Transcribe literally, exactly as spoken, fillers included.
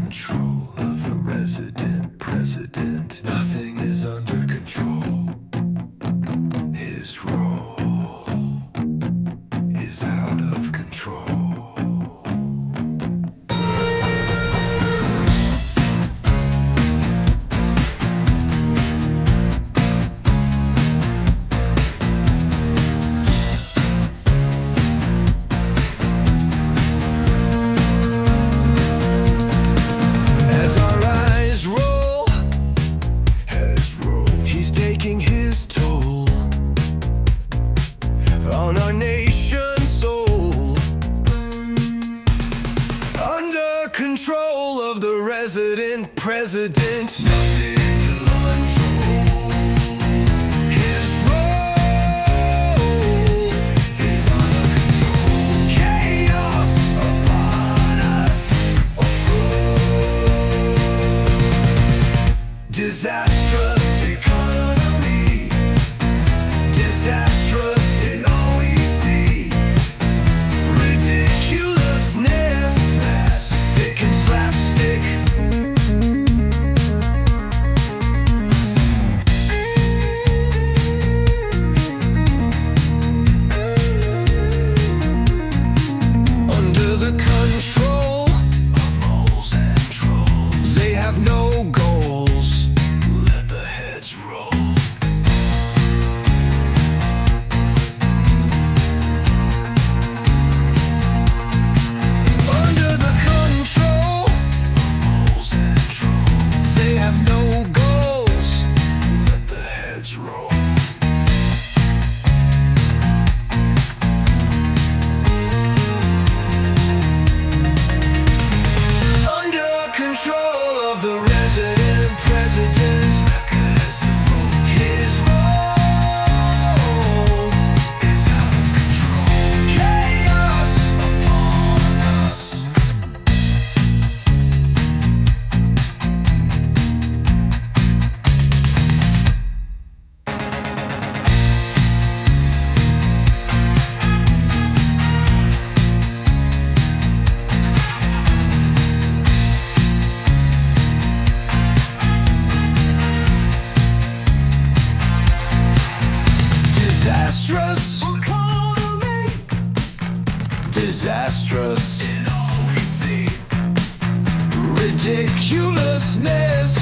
control of the resident president. Nothing is under control. His role is out of control. On our nation's soul, under control of the resident president. Nothing to control. His role is under control. Chaos upon us. Disastrous economy. Disastrous. No goals. Let the heads roll. Under the control of moles and trolls. They have no goals. Let the heads roll. Under control of the resident president. His role is out of control. Chaos upon us. Disastrous economy. Disastrous in all we see. Ridiculousness.